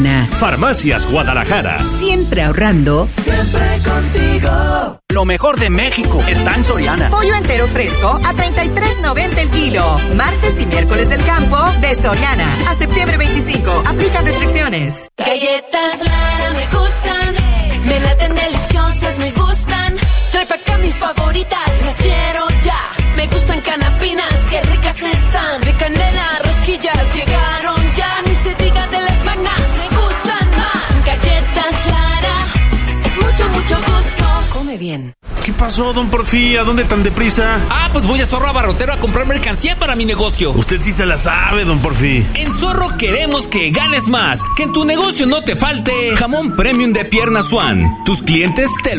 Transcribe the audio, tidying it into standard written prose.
Farmacias Guadalajara. Siempre ahorrando. Siempre contigo. Lo mejor de México está en Soriana. Pollo entero fresco a $33.90 el kilo. Martes y miércoles del campo de Soriana. A septiembre 25. Aplican restricciones. Galletas Lara me gustan. Me laten deliciosas, me gustan. Trae pa' acá mis favoritas, las quiero ya. Me gustan canapinas, qué ricas están. De canela, rosquillas, llegaron ya. Ni se diga de las magnas, me gustan más. Galletas Lara, es mucho, mucho gusto. Come bien. ¿Qué pasó, don Porfi? ¿A dónde tan deprisa? Pues voy a Zorro Abarrotero a comprar mercancía para mi negocio. Usted sí se la sabe, don Porfi. En Zorro queremos que ganes más, que en tu negocio no te falte jamón premium de pierna Swan. Tus clientes te